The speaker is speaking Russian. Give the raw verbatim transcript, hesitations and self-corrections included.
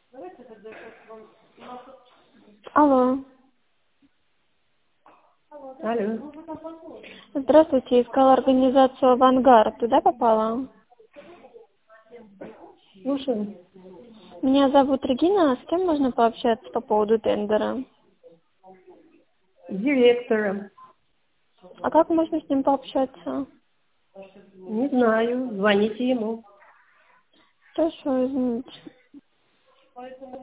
Алло. Алло. Здравствуйте, искала организацию «Авангард». Туда попала? Слушаю. Меня зовут Регина, а с кем можно пообщаться по поводу тендера? С директором. А как можно с ним пообщаться? Не знаю. Звоните ему. Хорошо, извините.